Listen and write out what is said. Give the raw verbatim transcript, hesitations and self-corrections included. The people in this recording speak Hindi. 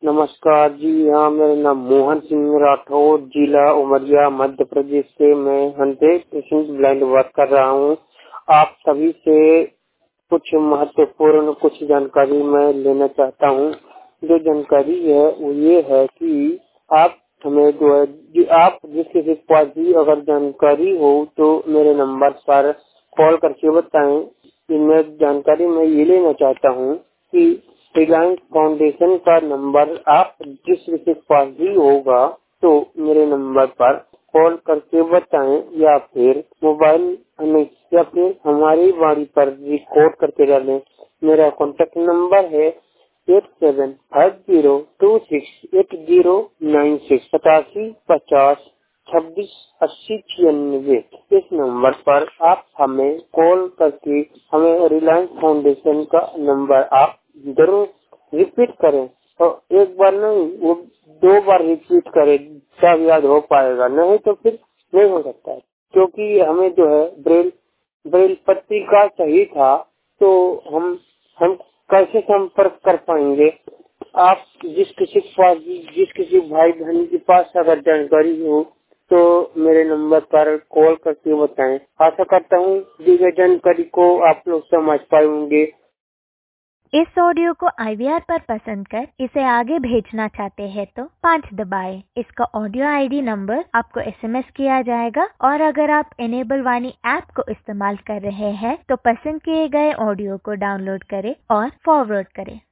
नमस्कार जी। हाँ, मेरा नाम मोहन सिंह राठौर, जिला उमरिया, मध्य प्रदेश से मैं हंड्रेड परसेंट ब्लाइंड वर्क कर रहा हूँ। आप सभी से कुछ महत्वपूर्ण कुछ जानकारी मैं लेना चाहता हूँ। जो जानकारी है वो ये है कि आप हमें जो है कि आप जिस किसी के पास भी अगर जानकारी हो तो मेरे नंबर पर कॉल करके बताएं। मैं जानकारी मैं ये लेना चाहता हूँ कि रिलायंस फाउंडेशन का नंबर आप जिस किसी के पास भी होगा तो मेरे नंबर पर कॉल करके बताएं या फिर मोबाइल हमें या फिर हमारी वाणी पर रिकॉर्ड करके डालें। मेरा कॉन्टेक्ट नंबर है eight seven five zero two six eight zero nine six सतासी पचास छब्बीस अस्सी छियानवे। इस नंबर पर आप हमें कॉल करके हमें रिलायंस फाउंडेशन का नंबर आप जरूर रिपीट करें और एक बार नहीं वो दो बार रिपीट करें तब याद हो पाएगा, नहीं तो फिर नहीं हो सकता है। क्योंकि हमें जो है ब्रेल ब्रेल पत्रिका चाहिए था तो हम हम कैसे संपर्क कर पाएंगे। आप जिस किसी के पास जिस किसी भाई बहन के पास अगर जानकारी हो तो मेरे नंबर पर कॉल करके बताएं। आशा करता हूँ दी गई जानकारी को आप लोग समझ पाएंगे। इस ऑडियो को आई वी आर पर पसंद कर इसे आगे भेजना चाहते हैं तो पाँच दबाएं। इसका ऑडियो आई डी नंबर आपको एस एम एस किया जाएगा और अगर आप इनेबल वाणी ऐप को इस्तेमाल कर रहे हैं तो पसंद किए गए ऑडियो को डाउनलोड करें और फॉरवर्ड करें।